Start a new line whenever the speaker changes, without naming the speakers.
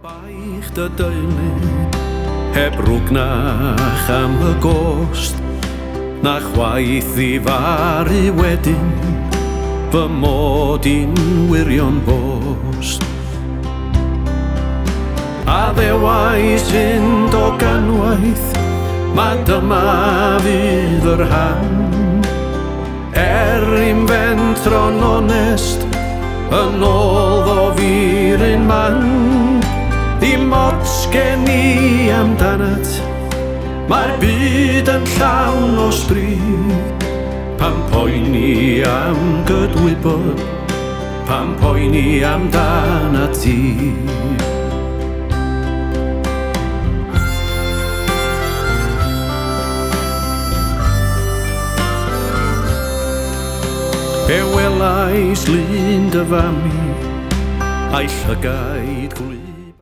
Baich dy deulu heb rwgnach am y gost na chwaith i faru wedyn fy mod i'n wirion bost a ddewai synd o ganwaith ma dyma fydd yr han i'n fentro'n onest yn ôl ddo fi'r un man dim ots gen i amdanat mae'r byd yn llawn o stryd pan poeni am gydwybod pan poeni amdanat ti Pe welais lun dy fami a'i llygau